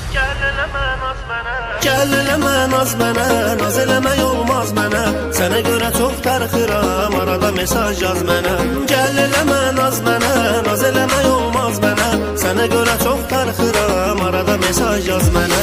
Gəl eləmə naz mənə, naz eləmək olmaz mənə. Sənə görə çox darıxıram, arada mesaj yaz mənə. Gəl eləmə naz mənə, naz eləmək olmaz mənə. Sənə görə çox darıxıram, arada mesaj yaz mənə.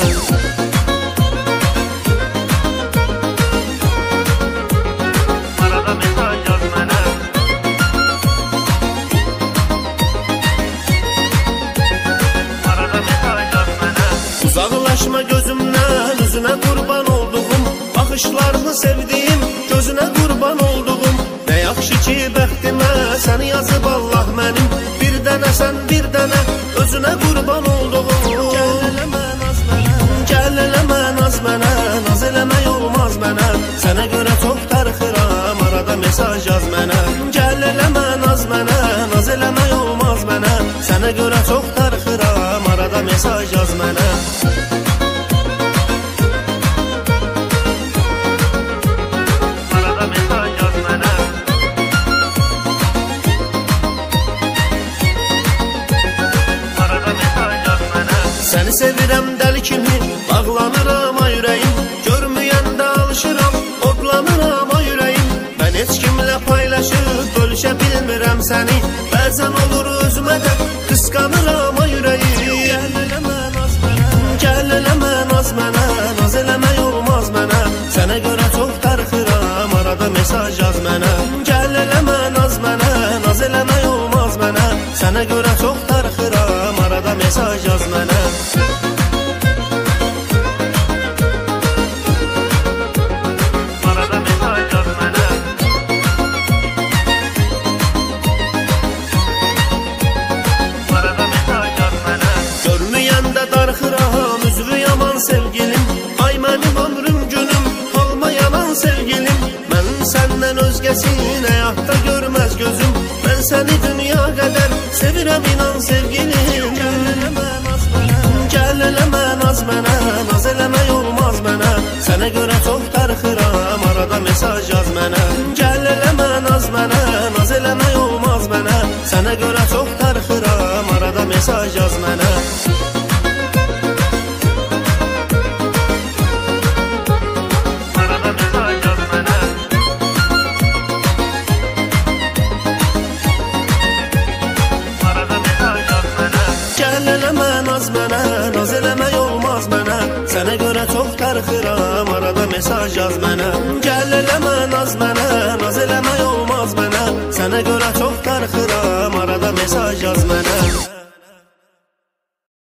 Uzaqlaşma gözümdən, üzünə qurban olduğum, baxışlarını sevdiğim, gözünə qurban olduğum. Nə yaxşı ki bəxtimə səni yazıb Allah mənim. Bir dənə sən, bir dənə özünə qurban olduğum. Gəl eləmə naz mənə, gəl eləmə naz mənə. Naz eləmək olmaz mənə, sənə görə çox darıxıram, arada mesaj yaz mənə. Gəl eləmə naz mənə, naz eləmək olmaz mənə. Sənə görə çox darıxıram, arada mesaj yaz mənə. Səni sevirəm dəli kimi, bağlanıram ay ürəyim. Görməyəndə alışıram, odlanıram ay ürəyim. Mən heç kimlə paylaşıb, bölüşə bilmirəm səni. Bəzən olur özümə də, qısqanıram ay ürəyim. Gəl eləmə naz mənə, gəl eləmə naz mənə. Naz eləmək olmaz mənə, sənə görə çox darıxıram, arada mesaj yaz mənə. Gəl eləmə naz mənə, naz eləmək olmaz mənə. Sənə görə çox darıxıram, arada mesaj yaz mənə. Darıxıram, üzvü yaman sevgilim. Ay mənim ömrüm günüm, olma yalan sevgilim. Mən səndən özgəsini həyatda görməz gözüm. Mən səni dünya qədər sevirəm, inan sevgilim. Gəl eləmə naz mənə, gəl eləmə naz mənə. Naz eləmək olmaz mənə, sənə görə çox darıxıram, arada mesaj yaz mənə. Gəl eləmə naz mənə, naz eləmək olmaz mənə. Sənə görə çox darıxıram, arada mesaj yaz mənə. Gəl eləmə naz mənə, naz eləmək olmaz mənə. Sənə görə çox darıxıram, arada mesaj yaz mənə. Gəl eləmə naz mənə, naz eləmək olmaz mənə. Sənə görə çox darıxıram, arada mesaj yaz mənə.